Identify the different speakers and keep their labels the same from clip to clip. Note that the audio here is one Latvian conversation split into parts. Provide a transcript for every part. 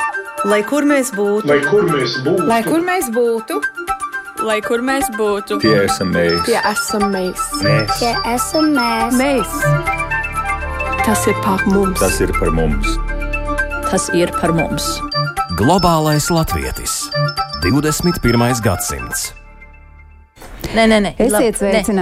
Speaker 1: Lai kur mēs būtu,
Speaker 2: lai kur mēs būtu,
Speaker 3: lai kur mēs būtu,
Speaker 4: lai kur mēs būtu,
Speaker 5: tie esam mēs.
Speaker 3: tie esam mēs.
Speaker 6: Tie esam mēs.
Speaker 3: Mēs. Tas ir par mums.
Speaker 5: Tas ir par mums.
Speaker 4: tas ir par mums.
Speaker 7: Globālais latvietis. 21. gadsimts.
Speaker 4: Nē.
Speaker 8: Esiet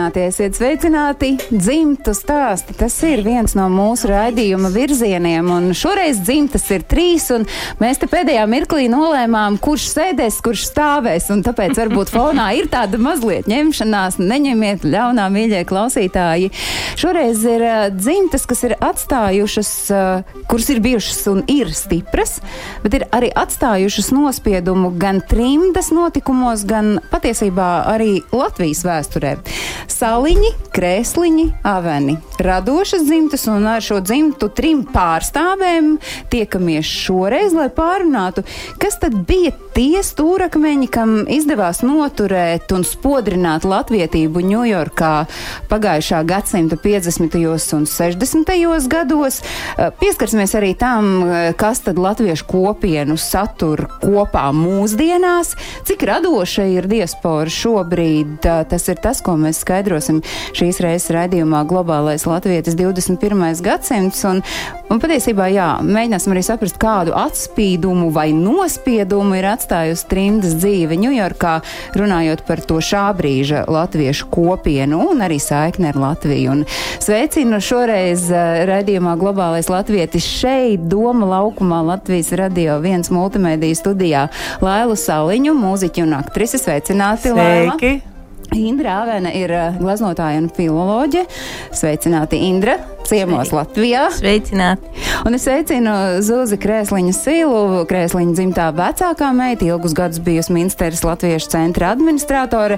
Speaker 8: sveicināti, dzimtu stāsti. Tas ir viens no mūsu raidījuma virzieniem, un šoreiz dzimtas ir 3, un mēs te pēdējā mirklī nolēmām, kurš sēdēs, kurš stāvēs, un tāpēc varbūt fonā ir tāda mazliet ņemšanās, neņemiet ļaunā, mīļie klausītāji. Šoreiz ir dzimtas, kas ir atstājušas, kuras ir bijušas un ir stipras, bet ir arī atstājušas nospiedumu gan trimdas notikumos, gan patiesībā arī Latvijas vēsturē. Saliņi, krēsliņi, aveni. Radošas dzimtas, un ar šo dzimtu 3 pārstāvēm tiekamies šoreiz, lai pārunātu, kas tad bija tie stūrakmeņi, kam izdevās noturēt un spodrināt latvietību Ņujorkā pagājušā gadsimta 50. un 60. gados. Pieskarsimies arī tam, kas tad latviešu kopienu satur kopā mūsdienās, cik radoša ir diaspora šobrīd. Tas ir tas, ko mēs skaidrosim šīs reizes raidījumā Globālais latvietis 21. gadsimts. Un patiesībā, jā, mēģināsim arī saprast, kādu atspīdumu vai nospiedumu ir atstājusi trimdas dzīve Ņujorkā, runājot par to šā brīža latviešu kopienu un arī saikni ar Latviju. Un sveicinu šoreiz raidījumā Globālais latvietis šeit, Doma laukumā, Latvijas Radio 1 multimediju studijā Lailu Saliņu, mūziķi un aktrisi. Sveicināti, Laila!
Speaker 1: Sveiki!
Speaker 8: Indra Avena ir gleznotāja un filoloģe. Sveicināti, Indra! Ciemos Latvijā.
Speaker 4: Sveicināti.
Speaker 8: Un es sveicinu Zuzi Krēsliņa Silu, Krēsliņa dzimtā vecākā meita, ilgus gadus bijusi Minsteres Latviešu centra administratore,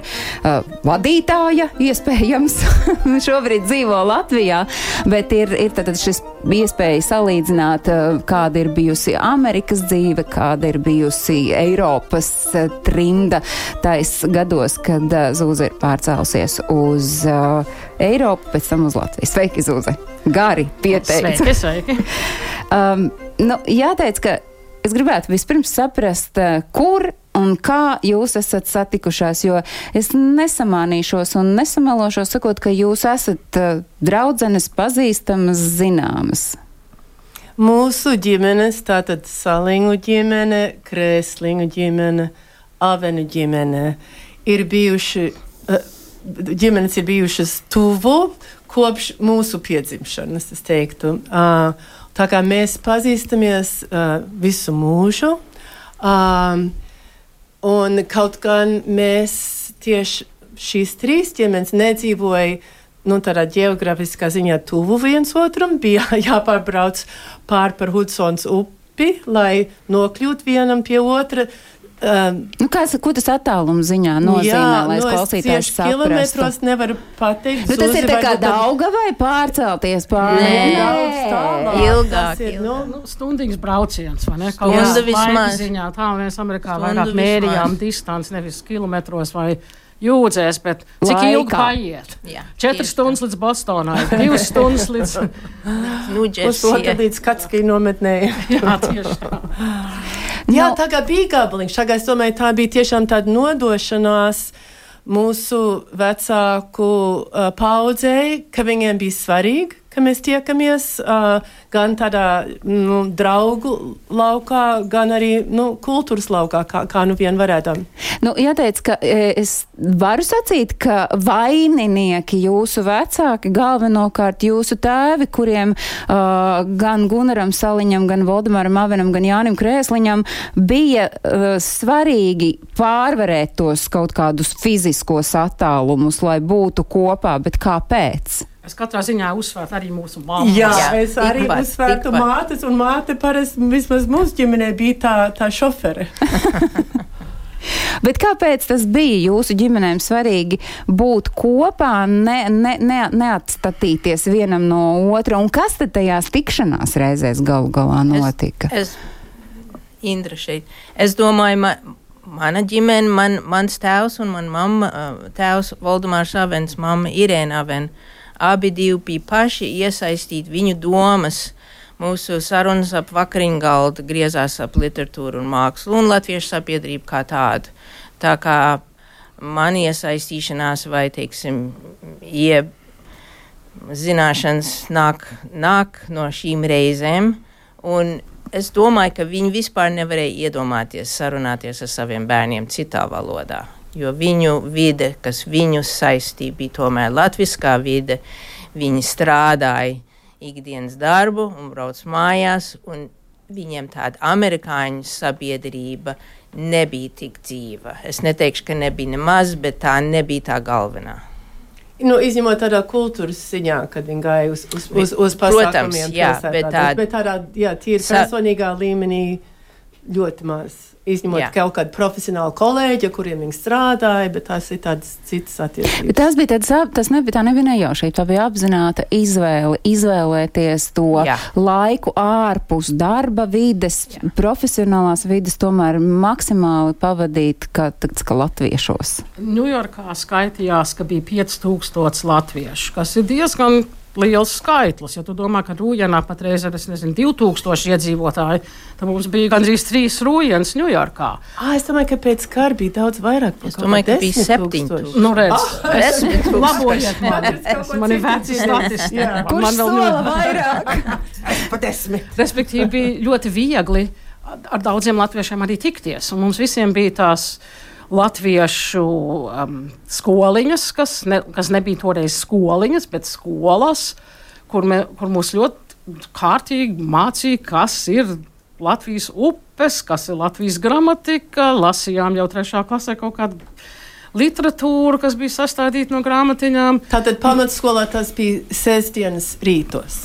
Speaker 8: vadītāja, iespējams, šobrīd dzīvo Latvijā, bet ir tātad šis iespēja salīdzināt, kāda ir bijusi Amerikas dzīve, kāda ir bijusi Eiropas trimda tais gados, kad Zuzi ir pārcēlusies uz Eiropu, pēc tam uz Latviju. Sveiki, Zuzi! Gari pieteica.
Speaker 4: Sveiki.
Speaker 8: Jāteic, ka es gribētu vispirms saprast, kur un kā jūs esat satikušās, jo es nesamānīšos un nesamelošos, sakot, ka jūs esat draudzenes, pazīstamas, zināmas.
Speaker 1: Mūsu ģimenes, tātad Saliņu ģimene, Krēsliņu ģimene, Avenu ģimene, ģimenes ir bijušas tuvu kopš mūsu piedzimšanas, es teiktu. Tā kā mēs pazīstamies visu mūžu, un kaut gan mēs tieši šīs 3 ģimenes nedzīvoja, tādā ģeogrāfiskā ziņā tuvu viens otram, bija jāpārbrauc par Hudsons upi, lai nokļūtu vienam pie otra.
Speaker 8: Ko tas attāluma ziņā nozīmē, lai klausītājs saprastu?
Speaker 1: Kilometros nevaru pateikt.
Speaker 8: Bet tas ir tā kā Dauga vai pārcelties pāri?
Speaker 4: Nē, ilgāk.
Speaker 9: Stundīgs brauciens, vai ne?
Speaker 4: Stunda vismaz.
Speaker 9: Ziņā, tā mēs Amerikā vairāk mērījām distanci, nevis kilometros vai jūdzēs, bet cik ilgi paiet? 4 stundas līdz Bostonai, 2 stundas līdz
Speaker 1: Pusotru līdz Katskiju nometnē.
Speaker 9: Jā, tieši tā.
Speaker 1: Jā, tā kā bija gabaliņš. Es domāju, tā bija tiešām tāda nodošanās mūsu vecāku paudzei, ka viņiem bija svarīgi, ka mēs tiekamies gan tādā draugu laukā, gan arī kultūras laukā, kā nu vien varētam.
Speaker 8: Jāteic, ka es varu sacīt, ka vaininieki jūsu vecāki, galvenokārt jūsu tēvi, kuriem gan Gunaram Saliņam, gan Voldemaram Avenam, gan Jānim Krēsliņam bija svarīgi pārvarēt tos kaut kādus fiziskos attālumus, lai būtu kopā, bet kāpēc?
Speaker 9: Es katrā ziņā uzsvērtu arī mūsu mammas.
Speaker 1: Jā, es arī uzsvērtu mātes, un māte parasti vismaz mūsu ģimenē bija tā šofere.
Speaker 8: Bet kāpēc tas bija jūsu ģimenēm svarīgi būt kopā, neatstatīties vienam no otra, un kas tad tajās tikšanās reizēs galu galā notika?
Speaker 4: Indra šeit. Es domāju, mana ģimene, mans tēvs un mana mamma, tēvs Voldemārs Avens, mamma Irēna Avena, abi divi bija paši iesaistīti viņu domas. mūsu sarunas ap vakariņu galdu griezās ap literatūru un mākslu un latviešu sabiedrību kā tādu. Tā kā man iesaistīšanās vai, teiksim, zināšanas nāk no šīm reizēm, un es domāju, ka viņi vispār nevarēja iedomāties sarunāties ar saviem bērniem citā valodā, jo viņu vide, kas viņus saistīja, bija tomēr latviskā vide. Viņi strādāja ikdienas darbu un brauc mājās, un viņiem tāda amerikāņu sabiedrība nebija tik dzīva. Es neteikšu, ka nebija nemaz, bet tā nebija tā galvenā.
Speaker 1: Izņemot tādā kultūras ziņā, kad viņi gāja uz pasākumiem.
Speaker 4: Protams,
Speaker 1: bet tādā, tīri personīgā līmenī ļoti maz. Izņemot kaut kādu profesionālu kolēģi, kuriem viņi strādāja, bet tās ir tādas citas attiecības.
Speaker 8: Bet tā nebija nejaušība, tā bija apzināta izvēlēties to laiku ārpus darba vides, profesionālās vides, tomēr maksimāli pavadīt kā latviešos.
Speaker 9: Ņujorkā skaitījās, ka bija 5000 latviešu, kas ir diezgan liels skaitlis. Ja tu domā, ka Rūjienā patreiz ir, 2000 iedzīvotāji, tad mums bija gandrīz 3 Rūjienas Ņujorkā.
Speaker 1: Es domāju, ka pēc kara bija daudz vairāk.
Speaker 4: Es domāju, ka bija 7000.
Speaker 9: Nu, redz, labojiet mani. Man ir veci statisti.
Speaker 8: Kurš sola vairāk?
Speaker 1: Es pa 10.
Speaker 9: Respektīvi bija ļoti viegli ar daudziem latviešiem arī tikties. Un mums visiem bija tās latviešu skoliņas, kas nebija toreiz skoliņas, bet skolas, kur mūs ļoti kārtīgi mācīja, kas ir Latvijas upes, kas ir Latvijas gramatika. Lasījām jau 3. klasē kaut kādu literatūru, kas bija sastādīta no grāmatiņām.
Speaker 1: Tātad pamatskolā tas bija sestdienas rītos.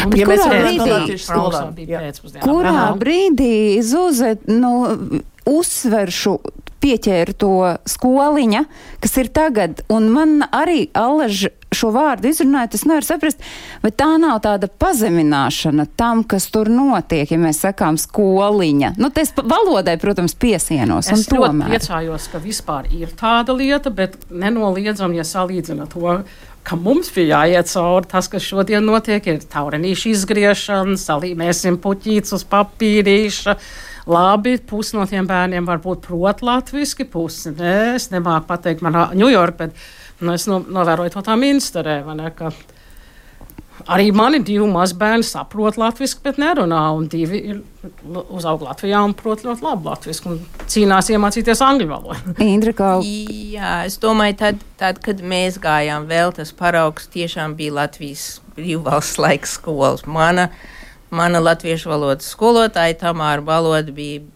Speaker 8: Kurā brīdī Zuze uzsveršu pieķēru to skoliņa, kas ir tagad, un man arī Allaž šo vārdu izrunāja, tas nevar saprast, vai tā nav tāda pazemināšana tam, kas tur notiek, ja mēs sakām skoliņa. Es valodai, protams, piesienos.
Speaker 9: Es ļoti priecājos, ka vispār ir tāda lieta, bet nenoliedzam, ja salīdzina to, ka mums bija jāiet cauri. Tas, kas šodien notiek, ir taurenīšu izgriešana, salīmēsim puķītes uz papīrīša. Labi, pusi no tiem bērniem varbūt prot latviski, pusi es nemāku pateikt man Ņujorka, bet es novēroju to tā Minsterē, ka arī mani 2 mazbērni saprot latviski, bet nerunā, un 2 ir uzaug Latvijā un prot ļoti labi latviski, un cīnās iemācīties angļu valodu.
Speaker 8: Indra,
Speaker 4: es domāju, tad, kad mēs gājām vēl, tas paraugs tiešām bija Latvijas brīvvalsts laika skolas. Mana latviešu valodas skolotāja Tamāra Baloda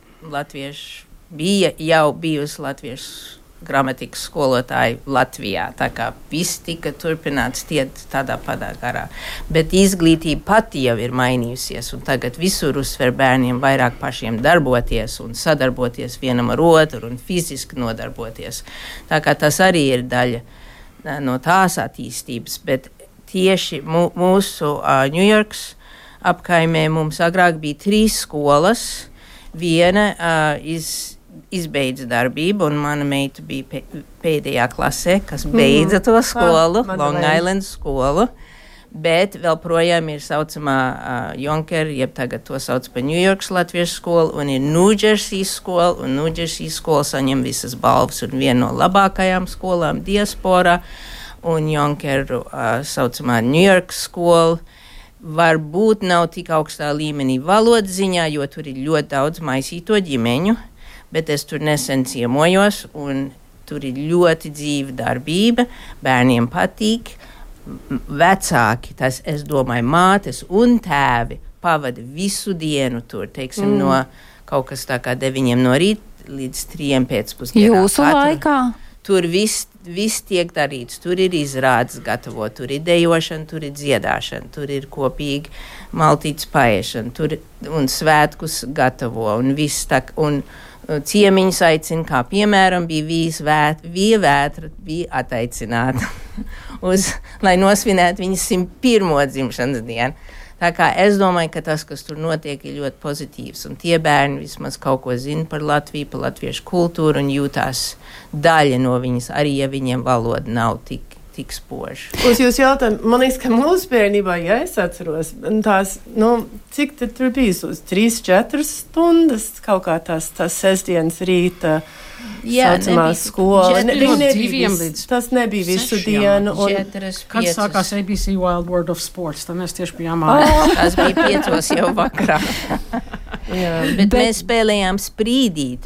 Speaker 4: bija jau bijusi latviešu gramatikas skolotāja Latvijā. Tā kā viss tika turpināts tādā padā garā. Bet izglītība pati jau ir mainījusies, un tagad visur uzsver bērniem vairāk pašiem darboties un sadarboties vienam ar otru un fiziski nodarboties. Tā kā tas arī ir daļa no tās attīstības, bet tieši mūsu Ņujorkas apkaimē mums agrāk bija 3 skolas. Viena izbeidza darbību, un mana meita bija pēdējā klasē, kas beidza to skolu, Long Island skolu. Bet vēl projām ir saucamā Jonker, jeb tagad to sauc par Ņujorkas latviešu skolu, un ir New Jersey skola, un New Jersey skola saņem visas balvas, un viena no labākajām skolām diasporā, un Jonkeru saucamā New York skola. Varbūt nav tik augstā līmenī valodas ziņā, jo tur ir ļoti daudz maisīto ģimeņu, bet es tur nesen ciemojos, un tur ir ļoti dzīva darbība, bērniem patīk, vecāki, tas, es domāju, mātes un tēvi pavada visu dienu tur, teiksim, no kaut kas tā kā 9 no rīta līdz 3 pēcpusdienā.
Speaker 8: Jūsu laikā?
Speaker 4: Tur viss tiek darīts, tur ir izrādes gatavot, tur ir dejošana, tur ir dziedāšana, tur ir kopīgi maltītes paēšana, un svētkus gatavo, un viss tā, un ciemiņus aicina, kā piemēram bija Vētra bija ataicināta, lai nosvinētu viņas 101. dzimšanas dienu. Tā kā es domāju, ka tas, kas tur notiek, ir ļoti pozitīvs, un tie bērni vismaz kaut ko zina par Latviju, par latviešu kultūru un jūtās daļa no viņas, arī ja viņiem valoda nav tik tik spoži.
Speaker 1: Uz jūs jautājumu, man liekas, ka mūsu bērnībā, ja es atceros, tās, cik tad tur bija uz 3-4 stundas kaut kā tās sestdienas rīta saucamā skola. Tas nebija visu dienu.
Speaker 9: Kad sākās ABC Wild World of Sports, tad mēs tieši bijām ārā.
Speaker 4: Tas bija 5 jau vakarā. Bet mēs spēlējām sprīdīt.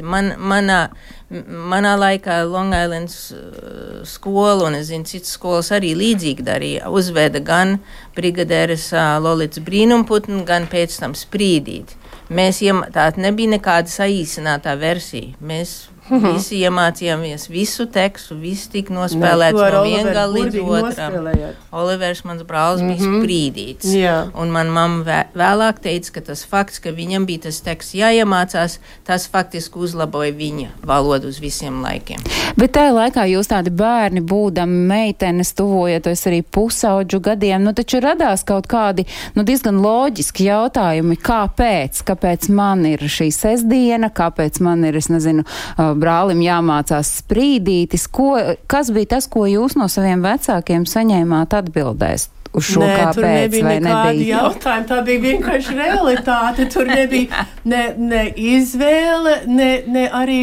Speaker 4: Manā laikā Long Island skola, un es zinu, citas skolas arī līdzīgi darīja, uzveda gan brigadēras Lolits brīnumputni, gan pēc tam sprīdīt. Tā nebija nekāda saīsinātā versija. Mēs visi iemācījāmies visu tekstu, viss tika nospēlēts no viena gala līdz otram. Olivers, mans brālis, bija sprīdīts. Un man mamma vēlāk teica, ka tas fakts, ka viņam bija tas teksts jāiemācās, tas faktiski uzlaboja viņa valodu uz visiem laikiem.
Speaker 8: Bet tajā laikā jūs tādi bērni, būdami meitenes, tuvojoties arī pusaudžu gadiem, taču radās kaut kādi, diezgan loģiski jautājumi, kāpēc man ir šī sestdiena, kāpēc man ir, es nezinu, brālim jāmācās sprīdītis. Kas bija tas, ko jūs no saviem vecākiem saņēmāt atbildēs uz šo kāpēc?
Speaker 1: Tur nebija nekādi jautājumi, tā bija vienkārši realitāte. Tur nebija ne izvēle, ne arī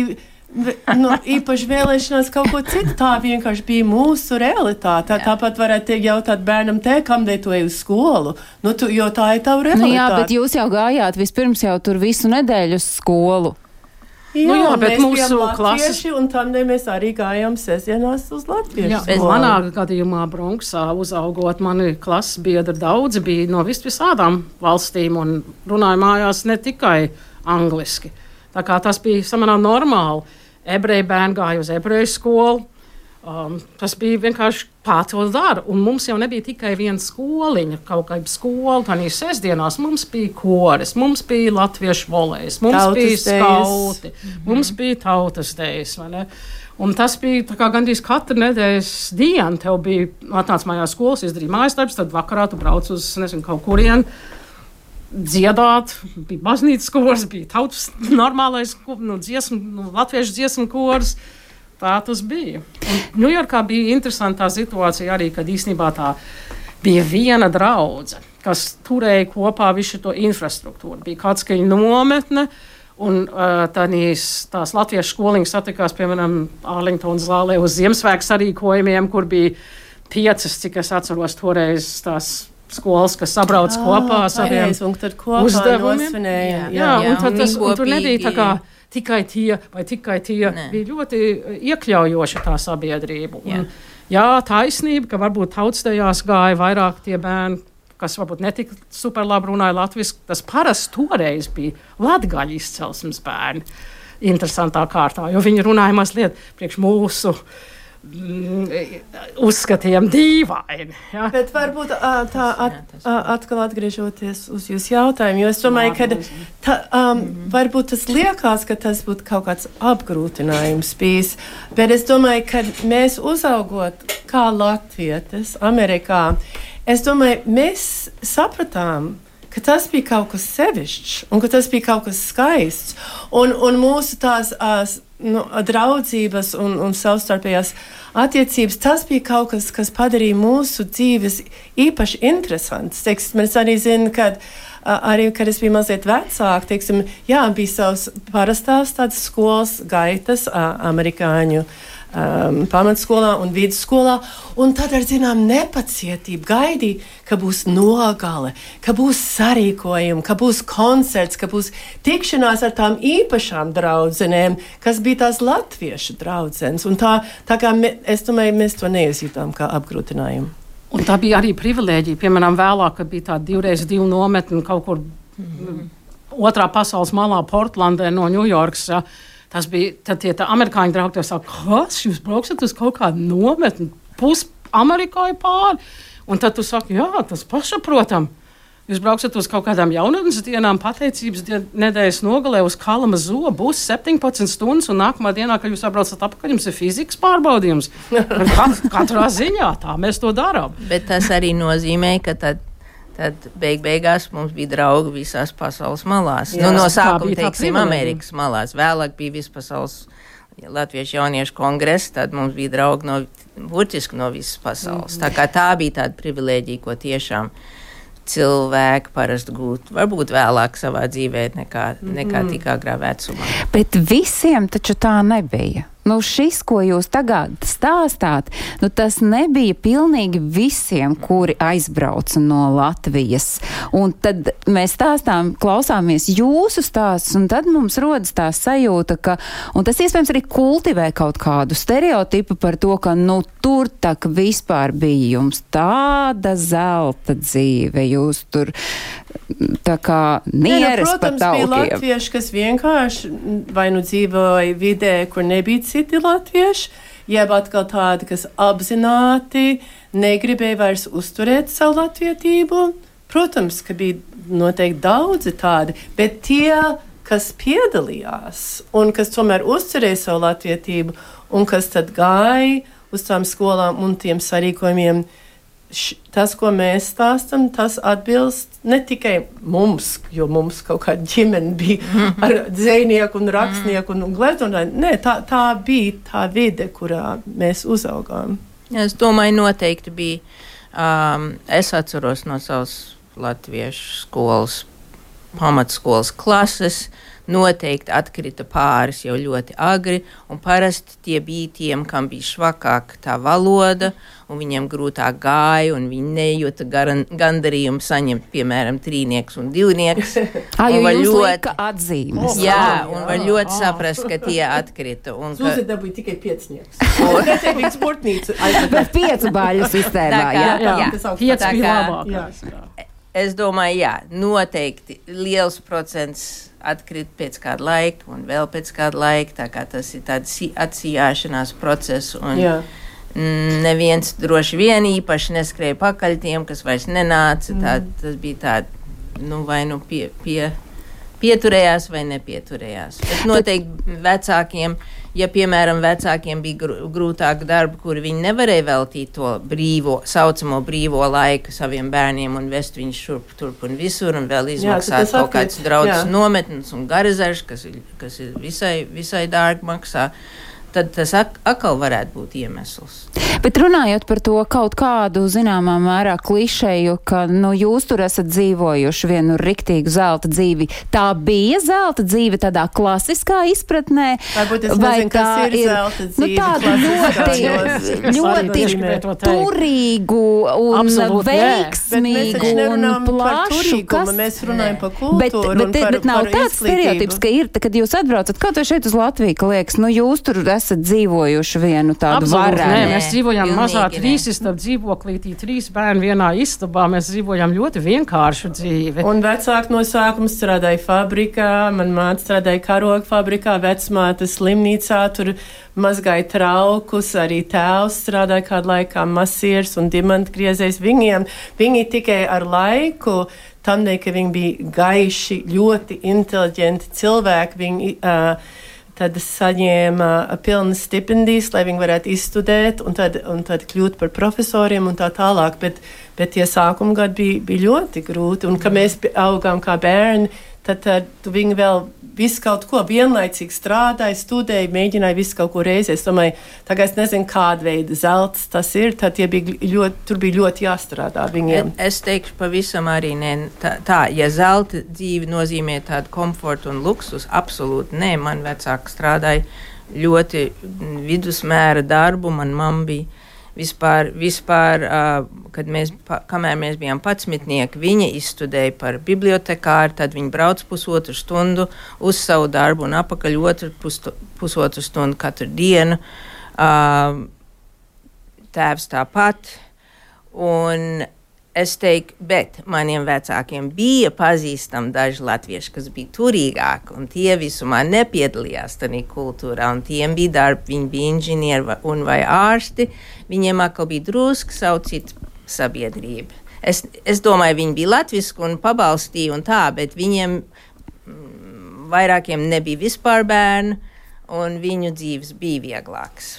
Speaker 1: īpaši vēlēšanās kaut ko citu. Tā vienkārši bija mūsu realitāte. Tāpat varētu jautāt bērnam kamdēļ tu ej uz skolu, jo tā ir tava realitāte.
Speaker 8: Jā, bet jūs jau gājāt vispirms jau tur visu nedēļu uz skolu.
Speaker 1: Jā, bet mūsu klases... Un tādēļ mēs arī gājām sestdienās uz latviešu skolu.
Speaker 9: Manā gadījumā Bronksā uzaugot mani klases biedri daudzi bija no visādām valstīm un runāja mājās ne tikai angliski. Tā kā tas bija samērā normāli. Ebreju bērni gāja uz ebreju skolu. Tas bija vienkārši to dara. Un mums jau nebija tikai viena skoliņa, kaut kāda skola. Tādīs sestdienās mums bija koris, mums bija latviešu volejs, mums bija skauti, mums bija tautas dejas. Un tas bija tā kā gandrīz katru nedēļas dienu. Tev bija atnāc mājās skolas, izdarīja mājas darbs, tad vakarā tu brauc uz, nezinu, kaut kurien dziedāt. Bija baznīcas kors, bija tautas normālais latviešu dziesmu kors. Tā tas bija. Ņujorkā bija interesanta situācija arī, kad īstenībā tā bija viena draudze, kas turēja kopā visu to infrastruktūru. Bija Katskaļu nometne, un tās latviešu skoliņas satikās, piemēram, Arlingtonas zālē uz Ziemassvētku sarīkojumiem, kur bija 5, cik es atceros toreiz tās skolas, kas sabrauc kopā saviem uzdevumiem. Un tur nebija tā kā tikai tie, bija ļoti iekļaujoša tā sabiedrība. Un, taisnība, ka varbūt tautsdejās gāja vairāk tie bērni, kas varbūt netika super labi runāja latviski. Tas parasti toreiz bija latgaļu izcelsmes bērni interesantā kārtā, jo viņi runāja mazliet priekš mūsu uzskatiem dīvaini. Ja?
Speaker 1: Bet varbūt atkal atgriežoties uz jūsu jautājumu, jo es domāju, ka varbūt tas liekas, ka tas būtu kaut kāds apgrūtinājums bijis, bet es domāju, ka mēs uzaugot kā latvietis Amerikā, es domāju, mēs sapratām, ka tas bija kaut kas sevišķs un ka tas bija kaut kas skaists. Un mūsu tās draudzības un savstarpējās attiecības, tas bija kaut kas, kas padarīja mūsu dzīves īpaši interesants. Es arī zinu, kad es biju mazliet vecāka, bija savas parastās tādas skolas gaitas amerikāņu pamatskolā un vidusskolā, un tad ar nepacietību gaidīja, ka būs nogale, ka būs sarīkojumi, ka būs koncerts, ka būs tikšanās ar tām īpašām draudzenēm, kas bija tās latviešu draudzenes. Un tā kā es domāju, mēs to neizjūtām kā apgrūtinājumu.
Speaker 9: Un tā bija arī privilēģija. Piemēram, vēlāk, kad bija tāda 2x2 nometne kaut kur otrā pasaules malā Portlandē no Ņujorkas. Ja, tas bija, tad tie amerikāņu draugi tev saka, kas, jūs brauksat uz kaut kādu nometni, pus Amerikai pāri? Un tad tu saki, jā, tas pašaprotam. Jūs brauksat uz kaut kādām jaunatnes dienām, pateicības nedēļas nogalē uz Kalamazoo, būs 17 stundas, un nākamā dienā, kad jūs atbraucat apakaļ, jums ir fizikas pārbaudījums. Katrā ziņā tā mēs to darām.
Speaker 4: Bet tas arī nozīmē, ka tad beigās mums bija draugi visās pasaules malās. Jā, no sākuma, teiksim, Amerikas malās. Vēlāk bija vispasaules latviešu jauniešu kongress, tad mums bija draugi no burtiski no visas pasaules. Tā kā tā bija tāda privilēģija, ko tiešām cilvēki parasti gūt, varbūt vēlāk savā dzīvē nekā tik agrā vecumā.
Speaker 8: Bet visiem taču tā nebija. Nu, šis, ko jūs tagad stāstāt, nu, tas nebija pilnīgi visiem, kuri aizbrauca no Latvijas. Un tad mēs klausāmies jūsu stāstus, un tad mums rodas tā sajūta, ka, un tas iespējams arī kultivē kaut kādu stereotipu par to, ka, nu, tur tak vispār bija jums tāda zelta dzīve, jūs tur tā kā nieres pa
Speaker 1: protams, bija latvieši, kas vienkārši vai nu dzīvoja vidē, kur nebija citi latvieši, jeb atkal tādi, kas apzināti negribēja vairs uzturēt savu latvietību. Protams, ka bija noteikti daudzi tādi, bet tie, kas piedalījās un kas tomēr uzturēja savu latvietību un kas tad gāja uz tām skolām un tiem sarīkojumiem, tas, ko mēs stāstam, tas atbilst ne tikai mums, jo mums kaut kāda ģimene bija ar dzejnieku un rakstnieku un gleznotāju. Nē, tā bija tā vide, kurā mēs uzaugām.
Speaker 4: Es domāju, noteikti bija. Es atceros no savas latviešu skolas, pamatskolas klases, noteikti atkrita pāris jau ļoti agri, un parasti tie bija tiem, kam bija švakāk tā valoda, un viņiem grūtāk gāja, un viņi nejūta gandarījumu saņemt, piemēram, 3 un 2.
Speaker 8: Jo jūs lika atzīmes.
Speaker 4: Jā, un var ļoti saprast, ka tie atkrita.
Speaker 1: Zūzi dabūja tikai 5. Neteikīgi sportnīcu.
Speaker 8: Bet 5 baļu sistēmā, jā.
Speaker 9: 5 bija labākās.
Speaker 4: Es domāju, jā, noteikti liels procents atkrīt pēc kāda laika un vēl pēc kāda laika, tā kā tas ir tāds atsījāšanās process, un neviens droši vien īpaši neskrēja pakaļ tiem, kas vairs nenāca, tas bija tāda, vai pieturējās vai nepieturējās. Bet noteikti vecākiem, ja, piemēram, vecākiem bija grūtāk darba, kuri viņi nevarēja veltīt to saucamo brīvo laiku saviem bērniem un vest viņus šurp, turp un visur un vēl izmaksāt kaut kāds draudzes nometnes un garazažs, kas ir visai dārgi maksā, tad tas atkal varētu būt iemesls.
Speaker 8: Bet runājot par to kaut kādu zināmā mērā klišeju, ka jūs tur esat dzīvojuši vienu riktīgu zelta dzīvi, tā bija zelta dzīve tādā klasiskā izpratnē?
Speaker 1: Varbūt es nezinu, kas ir zelta dzīve.
Speaker 8: Tādu ļoti turīgu un veiksmīgu un plašu.
Speaker 1: Mēs runājam par kultūru un par
Speaker 8: bet nav tāds stereotips, ka ir, kad jūs atbraucat kaut vai šeit uz Latviju, ka liekas, jūs tur esat dzīvojuši vienu tādu varenu.
Speaker 9: Nē, mēs dzīvojām mazā 3 dzīvoklītī, 3 bērni vienā istabā, mēs dzīvojām ļoti vienkāršu dzīvi.
Speaker 1: Un vecāki no sākuma strādāja fabrikā, man māte strādāja karoga fabrikā, vecmāte slimnīcā, tur mazgāja traukus, arī tēvs strādāja kādu laikā masieris un dimantgriezējs. Viņi tikai ar laiku, tamdēļ, ka viņi bija gaiši, ļoti inteliģenti cilvēki, viņi tad saņēma pilnas stipendijas, lai viņi varētu izstudēt un tad kļūt par profesoriem un tā tālāk. Bet tie sākuma gadi bija ļoti grūti. Un, kad mēs augām kā bērni, tad viņi vēl visu kaut ko vienlaicīgi strādāja, studēja, mēģināja visu kaut ko reizē. Es domāju, tagad es nezinu, kāda veida zelts tas ir, tad tur bija ļoti jāstrādā viņiem.
Speaker 4: Es teikšu pavisam arī tā, ja zelta dzīve nozīmē tādu komfortu un luksus, absolūti nē, man vecāki strādāja ļoti vidusmēra darbu, man mamma bija vispār, kamēr mēs bijām 11, viņa izstudēja par bibliotekāru, tad viņa brauc 1,5 stundu uz savu darbu un apakaļ pusotru stundu katru dienu. Tēvs tāpat. Un es teiktu, bet maniem vecākiem bija pazīstami daži latvieši, kas bija turīgāki, un tie visumā nepiedalījās tajā kultūrā, un tiem bija darbi, viņi bija inženieri vai ārsti, viņiem atkal bija drusku savu citu sabiedrību. Es domāju, viņi bija latviski un pabalstīja un tā, bet viņiem vairākiem nebija vispār bērnu, un viņu dzīves bija vieglāks.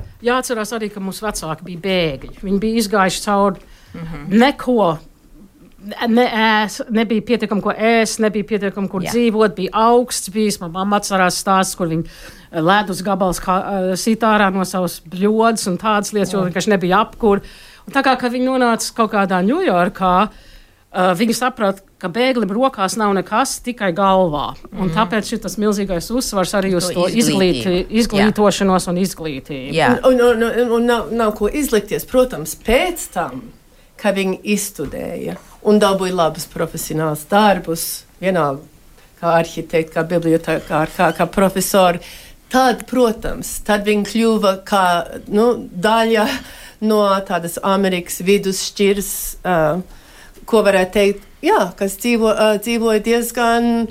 Speaker 9: Jāatcerās arī, ka mūsu vecāki bija bēgļi. Viņi bija izgājuši cauri neko nebija pietiekami, ko ēst, nebija pietiekami, kur dzīvot, bija augsts bijis. Man mamma atcerās stāsts, kur viņa ledus gabals sit ārā no savas bļodas un tādas lietas, jo vienkārši nebija apkur. Un tā kā viņi nonāca kaut kādā Ņujorkā, viņi saprata, ka bēglim rokās nav nekas, tikai galvā. Un tāpēc ir tas milzīgais uzsvars arī uz to izglītošanos un izglītību.
Speaker 1: Un nav ko izlikties, protams, pēc tam, ka viņi izstudēja un dabūja labus profesionālus darbus, vienalga, kā arhitekti, kā bibliotekāri, kā profesori. Tad, protams, tad viņi kļuva kā daļa no tādas Amerikas vidusšķiras, ko varētu teikt, kas dzīvoja diezgan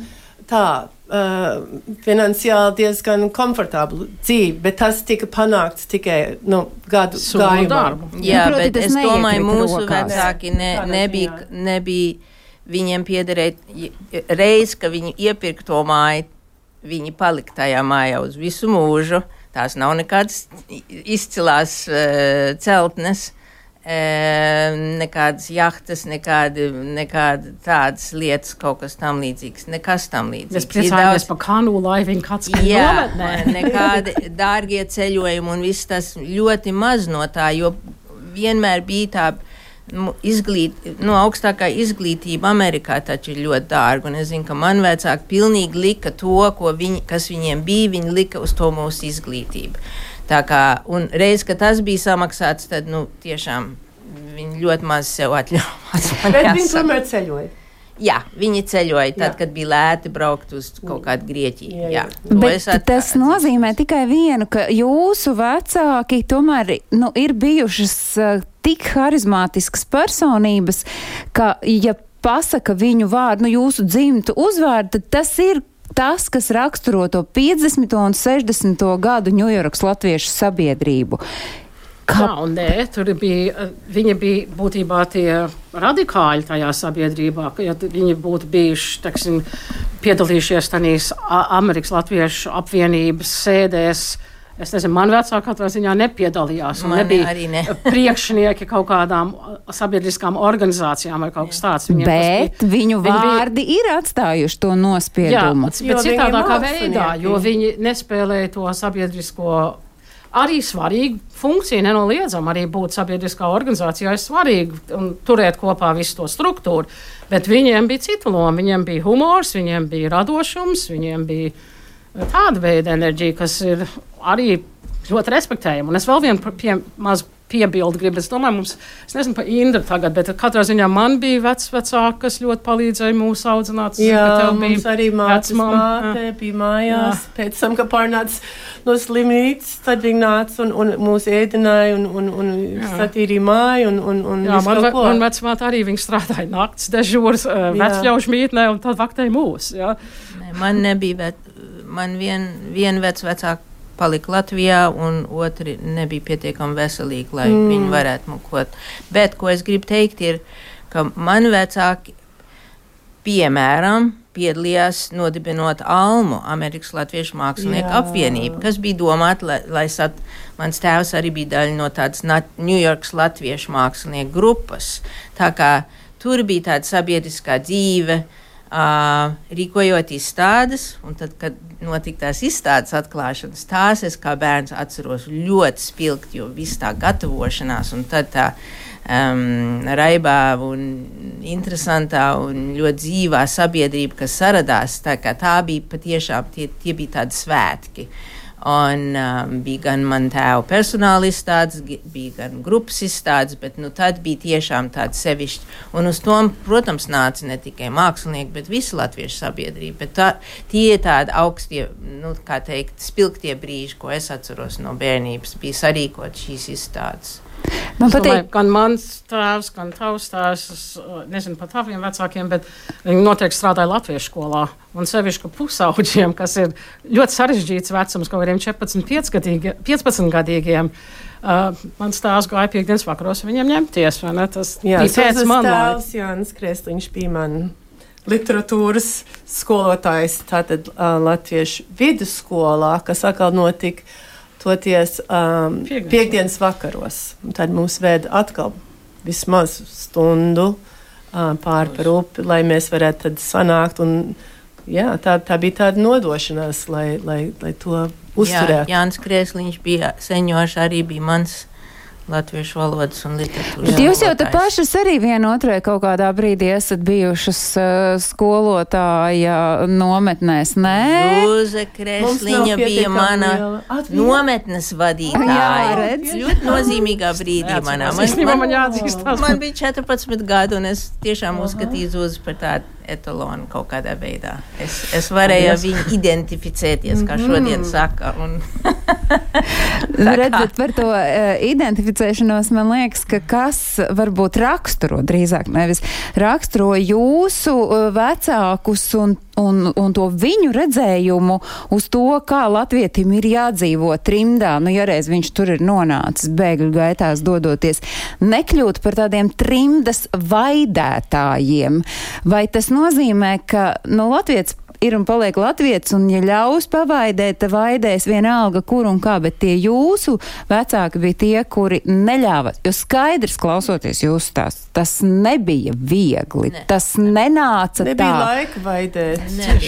Speaker 1: finansiāli diezgan komfortablu dzīvi, bet tas tika panākts tikai gadu gājumā.
Speaker 4: Jā, bet es domāju, mūsu vecāki nebija, viņiem piederēja reiz, ka viņi iepirka to māju, viņi palika tajā mājā uz visu mūžu. Tās nav nekādas izcilās celtnes. Nekādas jahtas, nekāda tādas lietas, kaut kas tam līdzīgs, nekas tam līdzīgs.
Speaker 9: Mēs priecājamies par kanu laiviņu kāds nometnē.
Speaker 4: Nekādi dārgie ceļojumi un viss tas ļoti maz no tā, jo vienmēr bija tā augstākā izglītība Amerikā taču ir ļoti dārga, un es zinu, ka man vecāki pilnīgi lika to, kas viņiem bija, viņi lika uz to mūsu izglītību. Tā kā, un reiz, ka tas bija samaksāts, tad, tiešām viņi ļoti maz sev atļāvās.
Speaker 1: Bet viņi tomēr ceļoja.
Speaker 4: Jā, viņi ceļoja tad, kad bija lēti braukt uz kaut kādu Grieķiju. Jā.
Speaker 8: Bet tas nozīmē tikai vienu, ka jūsu vecāki tomēr ir bijušas tik harizmātiskas personības, ka, ja pasaka viņu vārdu, jūsu dzimtu uzvārdu, tad tas ir tas, kas raksturo to 50. un 60. gadu Ņujorkas latviešu sabiedrību.
Speaker 9: Viņi bija būtībā tie radikāļi tajā sabiedrībā, ja viņi būtu bijuši, piedalījušies tanīs Amerikas latviešu apvienības sēdēs. Es nezinu, man vecāki katrā ziņā nepiedalījās un nebija priekšnieki kaut kādām sabiedriskām organizācijām vai kaut kas tāds.
Speaker 8: Bet viņu vārdi ir atstājuši to nospiedumu.
Speaker 9: Jā, bet citādākā veidā, jo viņi nespēlēja to sabiedrisko arī svarīgu funkciju, nenoliedzam, arī būt sabiedriskā organizācijā ir svarīgi un turēt kopā visu to struktūru. Bet viņiem bija cita loma, viņiem bija humors, viņiem bija radošums, viņiem bija tāda veida enerģija, kas ir arī ļoti respektējama. Un es vēl vienu mazu piebildu gribu. Es domāju, es nezinu par Indru tagad, bet katrā ziņā man bija vecāki, kas ļoti palīdzēja mūs audzināt.
Speaker 1: Jā, mums arī māte bija mājās. Jā. Pēc tam, ka pārnāca no slimnīcas, tad viņi nāca un mūs ēdināja un satīrīja māju un
Speaker 9: jā, man vecmāte arī viņa strādāja nakts dežūras vecļaužu mītnē un tad vaktēja mūs. Jā.
Speaker 4: Man nebija man vien vecāki palika Latvijā, un otri nebija pietiekami veselīgi, lai viņi varētu mukot. Bet, ko es gribu teikt, ir, ka mani vecāki, piemēram, piedalījās nodibinot ALMU, Amerikas Latviešu mākslinieku apvienību, kas bija domāta, mans tēvs arī bija daļa no tādas Ņujorkas Latviešu mākslinieku grupas. Tā kā tur bija tāda sabiedriskā dzīve, rīkojot izstādes, un tad, kad notika tās izstādes atklāšanas, tās es kā bērns atceros ļoti spilgt, jo viss tā gatavošanās, un tad tā raibā un interesantā un ļoti dzīvā sabiedrība, kas saradās, tā bija patiešām, tie bija tādi svētki. Un bija gan man tēva personāla izstādes, bija gan grupas izstādes, bet tad bija tiešām tāda sevišķa. Un uz to, protams, nāca ne tikai mākslinieki, bet visa latviešu sabiedrība. Bet tie tādi augstie, kā teikt, spilgtie brīži, ko es atceros no bērnības, bija sarīkot šīs izstādes.
Speaker 9: Man patīk, gan mans tēvs, gan tavs tēvs, es nezinu par taviem vecākiem, bet viņi noteikti strādāja latviešu skolā. Un sevišķi pusauģiem, kas ir ļoti sarežģīts vecums, kaut kādiem 15-gadīgiem. Mans tēvs gāja piekdienas vakaros viņiem ņemties, vai ne? Tas bija pēc man.
Speaker 1: Tēvs Jānis Kresliņš bija man literatūras skolotājs, tātad latviešu vidusskolā, kas atkal notika toties piekdienas vakaros. Tad mums veda atkal vismaz stundu pāri par upi, lai mēs varētu tad sanākt. Un, jā, tā bija tāda nodošanās, lai to uzturētu.
Speaker 4: Jānis Kriesliņš bija seņošs, arī bija mans latviešu valodas un literatūras.
Speaker 8: Bet jūs jau te pašas arī vienotrai kaut kādā brīdī esat bijušas skolotāja nometnēs, nē?
Speaker 4: Zūze Kresliņa bija mana nometnes vadītāja.
Speaker 8: Jā, redz.
Speaker 4: Ļoti nozīmīgā brīdī manā.
Speaker 9: Man jāatzīstās.
Speaker 4: Man bija 14 gadi, un es tiešām uzskatīju Zūzi par tādu etalonu kaut kādā veidā. Es varēju viņu identificēties, kā šodien saka.
Speaker 8: Redzat, par to identificēšanos, man liekas, ka kas varbūt raksturo, drīzāk nevis raksturo jūsu vecākus un to viņu redzējumu uz to, kā latvietim ir jādzīvo trimdā, ja reiz viņš tur ir nonācis bēgļu gaitās dodoties, nekļūt par tādiem trimdas vaidētājiem. Vai tas nozīmē, ka latvietis ir un paliek latvietis, un ja ļaus pavaidēt, vaidēs vienalga kur un kā, bet tie jūsu vecāki bija tie, kuri neļāva, jo skaidrs klausoties jūs tas nebija viegli, tas nenāca tā.
Speaker 1: Nebija laika vaidēt.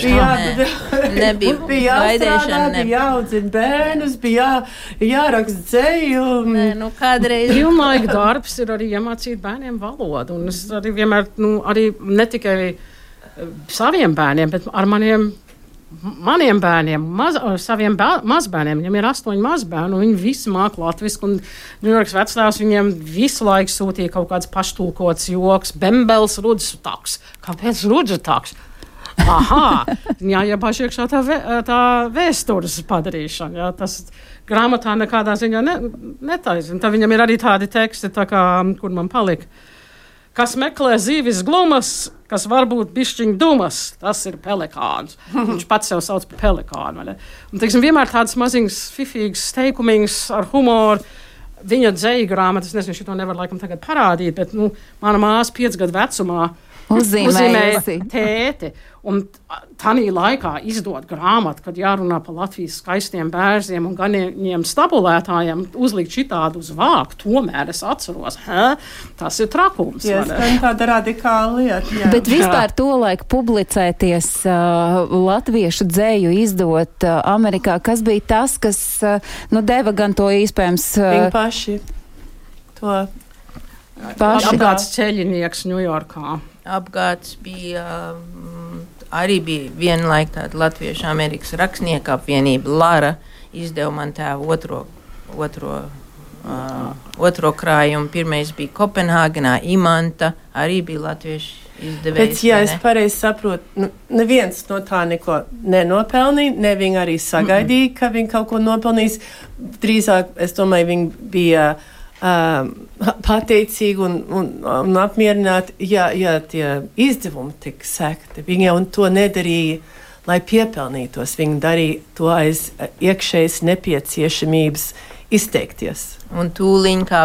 Speaker 4: Nebija vaidēšana.
Speaker 1: Bija jāaudzina bērnus, bija jāraksta dzeju.
Speaker 4: Nē, kādreiz.
Speaker 9: Ilglaika darbs ir arī iemācīt bērniem valodu, un es arī vienmēr, arī ne tikai saviem bērniem, bet ar maniem bērniem, saviem mazbērniem. Viņam ir 8 mazbērni, un viņi visi māk latviski, un Ņujorkas vectēvs viņiem visu laiku sūtīja kaut kāds paštulkots joks, Bembels rudzutaks. Kāpēc rudzutaks? Aha! Jā, paši iekšā tā vēstures padarīšana. Jā, tas grāmatā nekādā ziņā netaisina. Tā viņam ir arī tādi teksti, tā kā, kur man palika. Kas meklē zīvis glumas, kas varbūt bišķiņ dumas, tas ir pelikāns. Viņš pats sev sauc par pelikānu. Un, teiksim, vienmēr tāds maziņs, fifīgs, steikumiņs ar humoru. Viņa dzeju grāmatu, es nezinu, šito nevar laikam tagad parādīt, bet, mana māsa 5 gadu vecumā uzzīmēja tēti. Un tanī laikā izdot grāmatu, kad jārunā par Latvijas skaistiem bērziem un ganiem stabulētājiem, uzlikt šitādu uz vāku, tomēr es atceros, tas ir trakums.
Speaker 1: Jā, tāda radikāla lieta. Jā.
Speaker 8: Bet vispār tolaik publicēties latviešu dzeju izdot Amerikā, kas bija tas, kas deva gan to iespējams...
Speaker 1: Viņi paši to...
Speaker 9: Apgāds ceļinieks Ņujorkā.
Speaker 4: Apgāds arī bija vienlaik tāda Latviešu Amerikas rakstnieku apvienība. Lara izdeva man tēvu otro krājumu. Pirmais bija Kopenhāgenā, Imanta, arī bija latviešu izdevējs.
Speaker 1: Bet, ja es pareizi saprotu, neviens no tā neko nenopelnīja, ne viņi arī sagaidīja, ka viņi kaut ko nopelnīs. Drīzāk, es domāju, viņi bija... pateicīgi un apmierināti, ja tie izdevumi tika sekti. Viņi jau to nedarīja, lai piepelnītos. Viņi darīja to aiz iekšējas nepieciešamības izteikties.
Speaker 4: Un tūliņ kā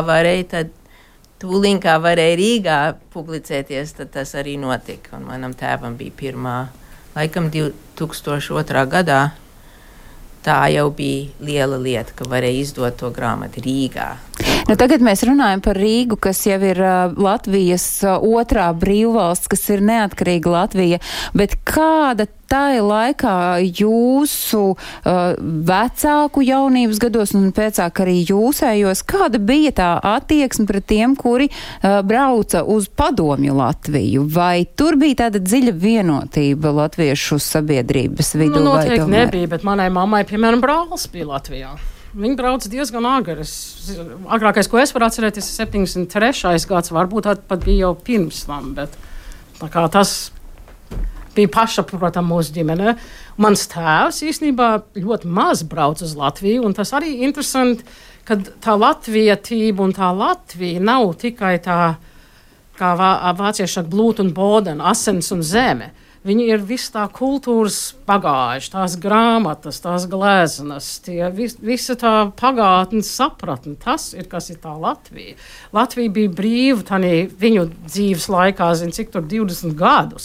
Speaker 4: varēja Rīgā publicēties, tad tas arī notika. Un manam tēvam bija pirmā, laikam 2002. gadā. Tā jau bija liela lieta, ka varēja izdot to grāmatu Rīgā.
Speaker 8: Tagad mēs runājam par Rīgu, kas jau ir Latvijas otrā brīvvalsts, kas ir neatkarīga Latvija, bet kāda tai laikā jūsu vecāku jaunības gados un pēcāk arī jūsējos, kāda bija tā attieksme pret tiem, kuri brauca uz padomju Latviju? Vai tur bija tāda dziļa vienotība latviešu sabiedrības vidū?
Speaker 9: Noteikti nebija, bet manai mammai, piemēram, brālis bija Latvijā. Viņi brauca diezgan agri. Agrākais, ko es varu atcerēties, ir 73. gads, varbūt pat bija jau pirms tam, bet tā kā tas bija pašsaprotam mūsu ģimene. Mans tēvs īstenībā ļoti maz brauc uz Latviju, un tas arī interesanti, ka tā latvietība un tā Latvija nav tikai tā, kā vācieši saka, Blut un Boden, asens un zeme. Viņi ir viss tā kultūras bagāža, tās grāmatas, tās gleznas, visa tā pagātnes sapratne. Tas ir, kas ir tā Latvija. Latvija bija brīva viņu dzīves laikā, cik tur 20 gadus.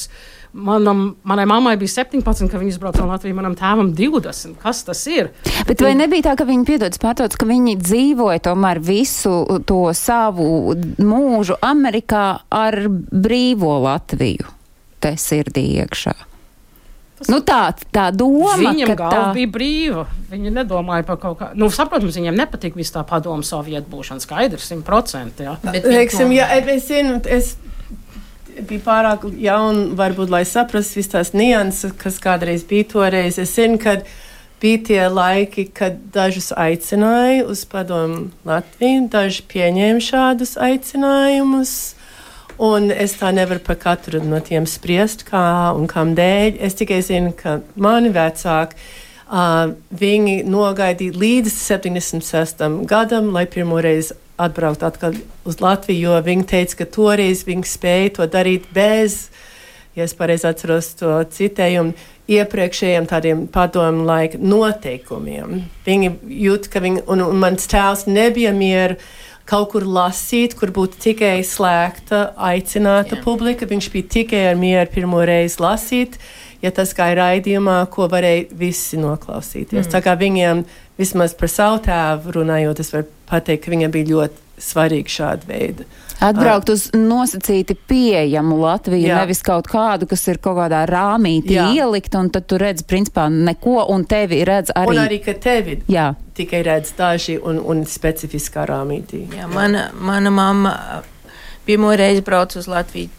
Speaker 9: Manai mammai bija 17, kad viņi izbrauca no Latvijas, manam tēvam 20. Kas tas ir?
Speaker 8: Bet vai nebija tā, ka viņi pārtauc, ka viņi dzīvoja tomēr visu to savu mūžu Amerikā ar brīvo Latviju? Te sirdī iekšā. Tā doma,
Speaker 9: viņam
Speaker 8: ka
Speaker 9: galva bija brīva. Viņi nedomāja par kaut kā. Saprotams, viņiem nepatīk viss tā padomu Sovietu būšana, skaidrs, 100%. Jā.
Speaker 1: Teiksim, es zinu, es biju pārāk jauna, varbūt, lai saprastu visas tās nianses, kas kādreiz bija toreiz. Es zinu, kad bija tie laiki, kad dažus aicināja uz padomu Latviju, daži pieņēma šādus aicinājumus. Un es tā nevaru par katru no tiem spriest, kā un kam dēļ. Es tikai zinu, ka mani vecāki, viņi nogaidīja līdz 76. gadam, lai pirmoreiz atbraukt atkal uz Latviju, jo viņi teica, ka toreiz viņi spēja to darīt bez, ja es pareizi atceros to citējumu, iepriekšējiem tādiem padomu laika noteikumiem. Viņi jūt, ka un mans tēvs nebija mieru kaut kur lasīt, kur būtu tikai slēgta, aicināta publika. Viņš bija tikai ar mieru pirmo reizi lasīt, ja tas kā ir raidījumā, ko varēja visi noklausīties. Tā kā viņiem, vismaz par savu tēvu runājot, es varu pateikt, ka viņiem bija ļoti svarīgi šāda veida.
Speaker 8: Atbraukt uz nosacīti pieejamu Latviju, nevis kaut kādu, kas ir kaut kādā rāmītī ielikt, un tad tu redz, principā, neko, un tevi redz arī.
Speaker 1: Un arī, ka tevi tikai redz daži un specifiskā rāmītī.
Speaker 4: Jā, mana mamma pirmo reizi brauca uz Latviju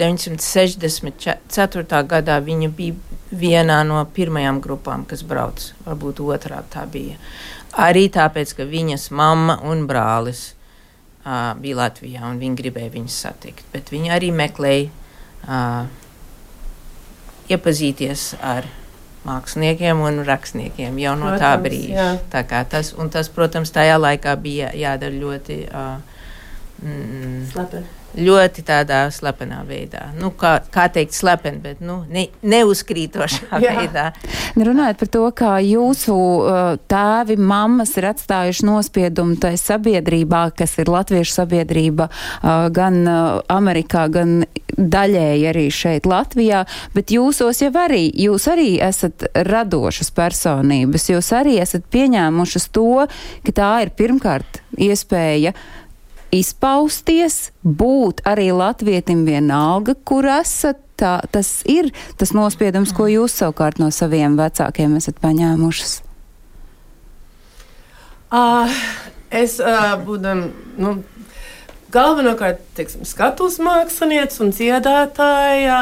Speaker 4: 1964. gadā. Viņa bija vienā no pirmajām grupām, kas brauc, varbūt otrā tā bija. Arī tāpēc, ka viņas mamma un brālis bija Latvijā, un viņi gribēja viņus satikt. Bet viņi arī meklēja iepazīties ar māksliniekiem un rakstniekiem jau no tā brīža. Tā kā tas, protams, tajā laikā bija jādara ļoti ļoti tādā slepenā veidā. Kā teikt slepen, bet neuzkrītošā veidā.
Speaker 8: Runājot par to, kā jūsu tēvi, mammas ir atstājuši nospiedumu tai sabiedrībā, kas ir latviešu sabiedrība gan Amerikā, gan daļēji arī šeit Latvijā, bet jūs arī esat radošas personības, jūs arī esat pieņēmušas to, ka tā ir pirmkārt iespēja izpausties, būt arī latvietim vienalga, kur esat. Tas ir tas nospiedums, ko jūs savukārt no saviem vecākiem esat paņēmušas.
Speaker 1: Es būdam, galvenokārt, teiksim, skatuves mākslinieca un dziedātāja.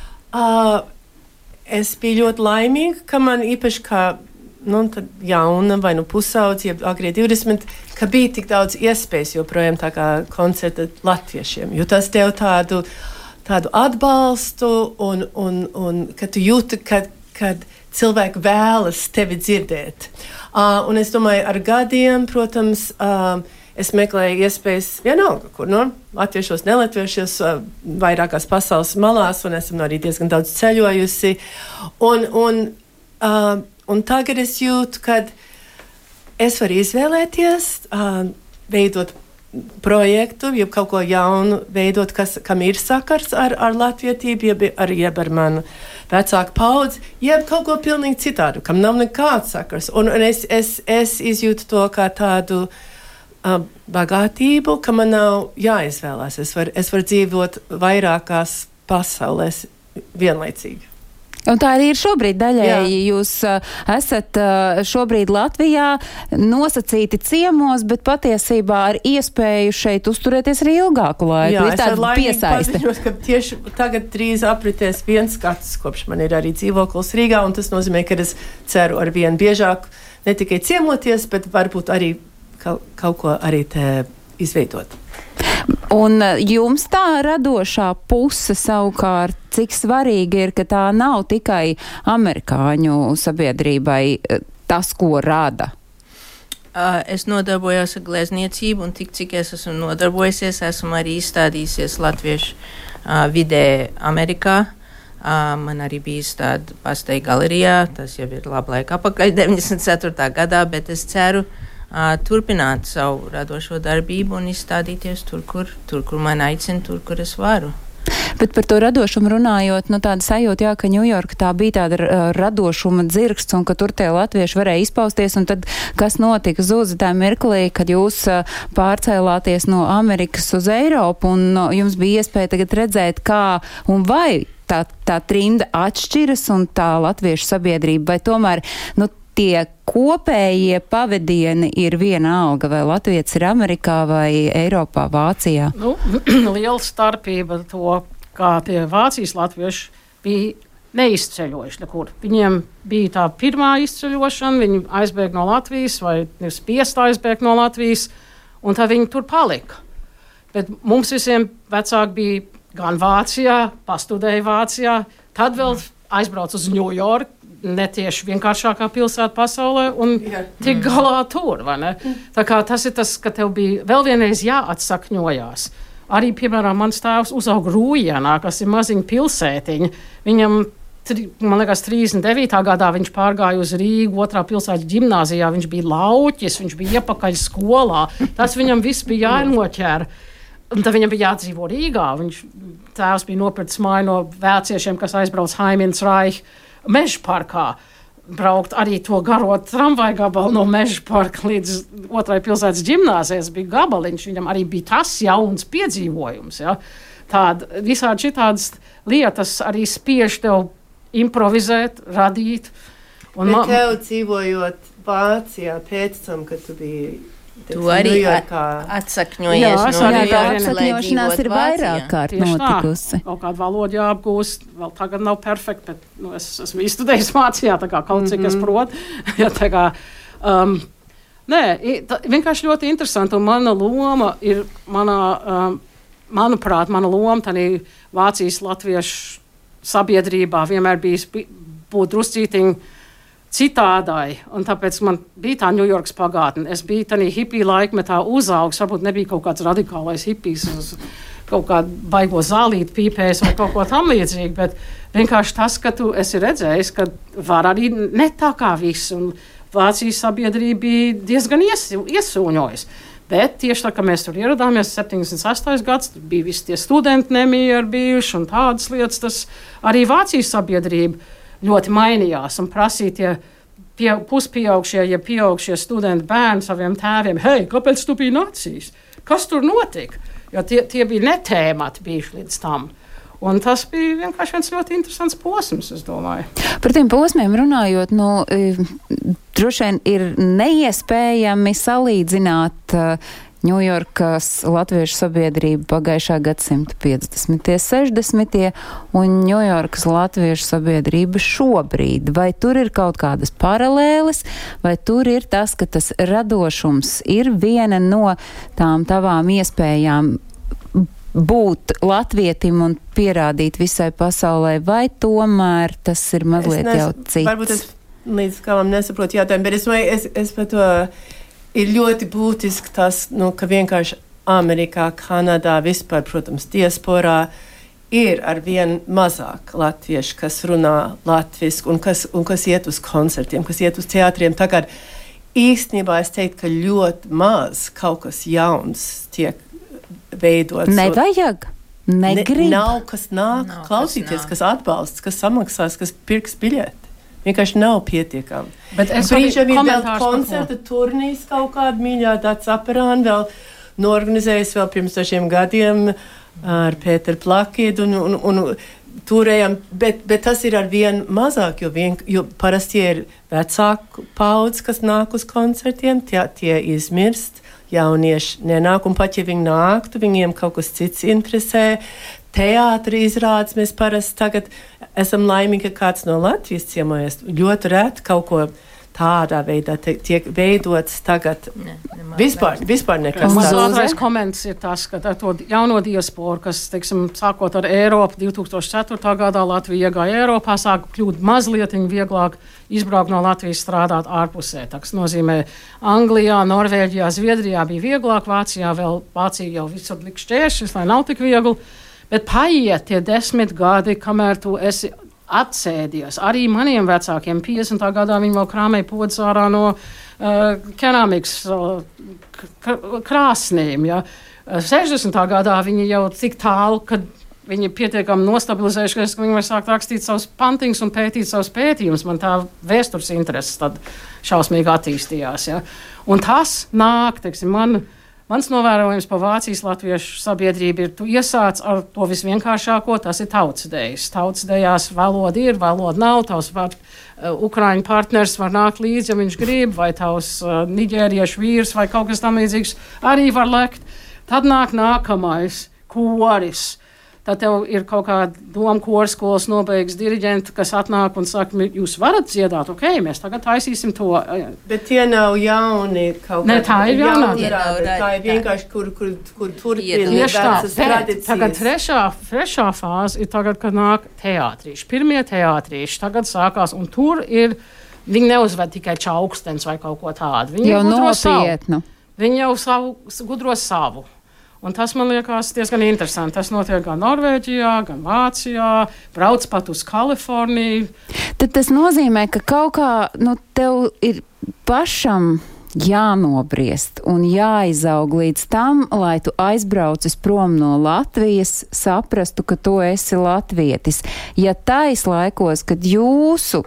Speaker 1: Es biju ļoti laimīga, ka man īpaši kā tad jauna vai pusaudze, ja agrie 20, ka bija tik daudz iespējas joprojām tā kā koncerta latviešiem, jo tas tev tādu atbalstu un ka tu jūti, kad cilvēki vēlas tevi dzirdēt. Un es domāju, ar gadiem, protams, es meklēju iespējas vienalga, kur latviešos, nelatviešos, vairākās pasaules malās, un esmu arī diezgan daudz ceļojusi. Un tagad es jūtu, ka es varu izvēlēties, veidot projektu, jeb kaut ko jaunu veidot, kam ir sakars ar latvietību, jeb ar manu vecāku paudzi, jeb kaut ko pilnīgi citādu, kam nav nekāds sakars. Un es izjūtu to kā tādu bagātību, ka man nav jāizvēlās. Es varu dzīvot vairākās pasaulēs vienlaicīgi.
Speaker 8: Un tā arī ir šobrīd daļēji. Jūs esat šobrīd Latvijā nosacīti ciemos, bet patiesībā ar iespēju šeit uzturēties arī ilgāku laiku.
Speaker 1: Jā, es ar laimīgi paziņos, ka tieši tagad drīz apritēs 1 gads, kopš man ir arī dzīvoklis Rīgā, un tas nozīmē, ka es ceru ar vien biežāk ne tikai ciemoties, bet varbūt arī kaut ko arī te izveidot.
Speaker 8: Un jums tā radošā puse savukārt, cik svarīgi ir, ka tā nav tikai amerikāņu sabiedrībai tas, ko rada?
Speaker 4: Es nodarbojos ar glezniecību, un cik es esmu nodarbojusies, esmu arī izstādījusies latviešu vidē Amerikā. Man arī bija izstāde Pasteja galerijā, tas jau ir labu laiku apakaļ 94. gadā, bet es ceru turpināt savu radošo darbību un izstādīties tur, kur man aicina, tur, kur es varu.
Speaker 8: Bet par to radošumu runājot, tāda sajūta, jā, ka Ņujorka tā bija tāda radošuma dzirksts un ka tur tie latvieši varēja izpausties. Un tad, kas notika Zūza tā mirklī, kad jūs pārcēlāties no Amerikas uz Eiropu un jums bija iespēja tagad redzēt, kā un vai tā trimda atšķiras un tā latviešu sabiedrība, vai tomēr, tie kopējie pavadieni ir viena alga, vai Latvijas ir Amerikā vai Eiropā, Vācijā?
Speaker 9: Liela starpība to, kā tie Vācijas latvieši bija neizceļojuši nekur. Viņiem bija tā pirmā izceļošana, viņi aizbēga no Latvijas vai spiest aizbēgt no Latvijas, un tā viņi tur palika. Bet mums visiem vecāki bija gan Vācijā, pastudēja Vācijā, tad vēl aizbrauc uz Ņujorku, netieši vienkāršākā pilsēta pasaulē un tik galā tur, vai ne? Tā kā tas ir tas, ka tev bija vēl vienreiz jāatsakņojās. Arī, piemēram, mans tēvs uzauga Rūjienā, kas ir maziņa pilsētiņa. Viņam, man liekas, 39. gadā viņš pārgāja uz Rīgu, otrā pilsētas ģimnāzijā, viņš bija lauķis, viņš bija iepakaļ skolā. Tas viņam viss bija jānoķer. Un tad viņam bija jādzīvo Rīgā. Tēvs bija nopircis māju no vēciešiem, kas aizbrauc Haimins Reich Meža parkā, braukt arī to garo tramvaju gabalu no Meža parka līdz otrai pilsētas ģimnāzijas bija gabaliņš, viņam arī bija tas jauns piedzīvojums, ja. Visādi šitādas lietas arī spiež tev improvizēt, radīt.
Speaker 1: Un tev dzīvojot Vācijā pēc tam, kad tu biji
Speaker 4: Tu arī atsakņojies no
Speaker 8: atsakņošanās ir vairāk kārt notikusi.
Speaker 9: Kaut kādu valodu jāapgūst, vēl tagad nav perfekti, bet es esmu izstudējis Vācijā, tā kā kaut cik es protu. Ja, tā kā, vienkārši ļoti interesanti, un mana loma ir, manuprāt, mana loma tādā Vācijas latviešu sabiedrībā vienmēr bijis būt druscītiņi citādai, un tāpēc man bija tā Ņujorkas pagātne. Es biju tādā hipiju laikmetā uzaugs, varbūt nebija kaut kāds radikālais hipijs, kaut kādu baigo zālīti pīpējis vai kaut ko tam līdzīgi, bet vienkārši tas, ka tu esi redzējis, ka var arī ne tā kā viss, un Vācijas sabiedrība bija diezgan iesūņojis. Bet tieši tā, ka mēs tur ieradāmies 78. gads, tur bija visi tie studenti nemieri bijuši un tādas lietas, tas arī Vācijas sabiedrība ļoti mainījās un prasīja tie puspieaugšie, ja pieaugšie studenti bērni saviem tēviem, hei, kāpēc tu biji nacīs? Kas tur notika? Jo tie bija netēmati bijuši līdz tam. Un tas bija vienkārši viens ļoti interesants posms, es domāju.
Speaker 8: Par tiem posmiem runājot, droši vien ir neiespējami salīdzināt Ņujorkas latviešu sabiedrību pagājušā gadsimta 50. 60. un Ņujorkas latviešu sabiedrība šobrīd. Vai tur ir kaut kādas paralēles, vai tur ir tas, ka tas radošums ir viena no tām tavām iespējām būt latvietim un pierādīt visai pasaulē, vai tomēr tas ir mazliet jau cits?
Speaker 1: Varbūt es līdz kālam nesaprotu jautājumu, bet es par to ir ļoti būtiski tas, ka vienkārši Amerikā, Kanadā, vispār, protams, diasporā ir ar vien mazāk latvieši, kas runā latviski un kas iet uz koncertiem, kas iet uz teātriem. Tagad īstenībā es teiktu, ka ļoti maz kaut kas jauns tiek veidots.
Speaker 8: Nevajag? Negrib?
Speaker 1: Nav, kas nāk klausīties, kas atbalsts, kas samaksās, kas pirks biļeti. Vienkārši nav pietiekami.
Speaker 9: Bet es
Speaker 1: brīžam ir vēl koncerta turnīs kaut kāda mīļā tāds Aperāna vēl norganizējis vēl pirms dažiem gadiem ar Pēteru Plakīdu un turējam, bet tas ir ar vien mazāk, jo parasti ir vecāku paudze, kas nāk uz koncertiem, tie izmirst, jaunieši nenāk, un pat ja viņi nāktu, viņiem kaut kas cits interesē. Teātri izrādes mēs parasti tagad esam laimīgi, ka kāds no Latvijas ciemojas. Ļoti reti kaut ko tādā veidā tiek veidots tagad. Vispār nekas tāds.
Speaker 9: Mazākais koments ir tas, ka to jauno diasporu, kas, teiksim, sākot ar Eiropu 2004. gadā Latvija iegāja Eiropā, sāka kļūt mazliet vieglāk izbraukt no Latvijas strādāt ārpusē. Tas nozīmē Anglijā, Norvēģijā, Zviedrijā bija vieglāk, Vācija jau visur liek šķēršļus, lai nav tik viegli. Bet paiet tie 10 gadi, kamēr tu esi atsēdies. Arī maniem vecākiem 50. gadā viņi vēl krāmēja podas ārā no keramikas krāsnīm. Ja. 60. gadā viņi jau tik tālu, kad viņi ir pietiekami nostabilizējušies, ka viņi var sākt rakstīt savus pantiņus un pētīt savus pētījumus. Man tā vēstures intereses tad šausmīgi attīstījās. Ja? Un tas nāk, teiksim, mans novērojums par Vācijas latviešu sabiedrību ir, tu iesāc ar to visvienkāršāko, tas ir tautsdejas. Tautsdejās valoda ir, valoda nav, tavs ukraiņu partners var nākt līdzi, ja viņš grib, vai tavs niģēriešu vīrs vai kaut kas tam līdzīgs arī var lekt. Tad nāk nākamais koris. Tad tev ir kaut kāda doma korskolas nobeigas diriģenta, kas atnāk un saka, jūs varat dziedāt, ok, mēs tagad taisīsim to.
Speaker 1: Bet tie nav jauni kaut
Speaker 9: kādi. Ne, tā ir jaunā.
Speaker 1: Tā ir vienkārši, kur turpina
Speaker 9: vecas tradīcijas. Tagad trešā fāze ir tagad, kad nāk teātrīši. Pirmie teātrīši tagad sākās, un tur ir, viņi neuzved tikai čaukstens vai kaut ko tādu. Viņi
Speaker 8: jau nopietnu.
Speaker 9: Viņi jau gudro savu. Un tas man liekas diezgan interesanti. Tas notiek gan Norvēģijā, gan Vācijā, brauc pat uz Kaliforniju.
Speaker 8: Tad tas nozīmē, ka kaut kā, tev ir pašam jānobriest un jāizaug līdz tam, lai tu aizbraucis prom no Latvijas, saprastu, ka tu esi latvietis. Ja tais laikos, kad jūsu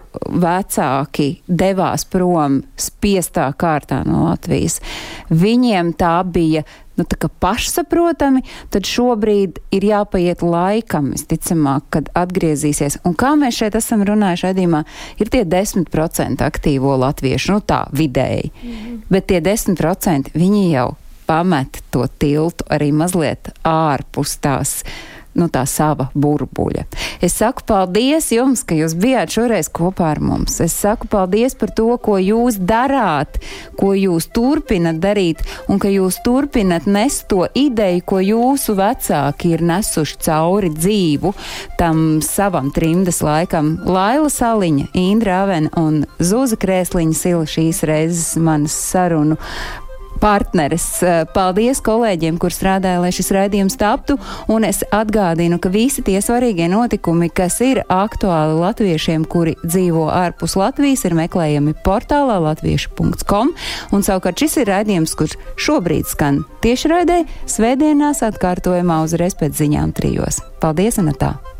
Speaker 8: vecāki devās prom spiestā kārtā no Latvijas, viņiem tā bija tā kā pašsaprotami, tad šobrīd ir jāpaiet laikam, visticamāk, kad atgriezīsies. Un kā mēs šeit esam runājuši raidījumā, ir tie 10% aktīvo latviešu, tā vidēji. Bet tie 10% viņi jau pamet to tiltu arī mazliet ārpus tās, tā sava burbuļa. Es saku paldies jums, ka jūs bijāt šoreiz kopā ar mums. Es saku paldies par to, ko jūs darāt, ko jūs turpinat darīt, un ka jūs turpinat nest to ideju, ko jūsu vecāki ir nesuši cauri dzīvu tam savam trimdas laikam. Laila Saliņa, Indra Avena un Zuza Krēsliņa Sila šīs reizes manas sarunu partneres. Paldies kolēģiem, kur strādāja, lai šis raidījums taptu, un es atgādinu, ka visi tie svarīgie notikumi, kas ir aktuāli latviešiem, kuri dzīvo ārpus Latvijas, ir meklējami portālā latviešu.com, un savukārt šis ir raidījums, kurš šobrīd skan tiešraidē, svētdienās atkārtojumā uzreiz pēc ziņām 3. Paldies, un tā!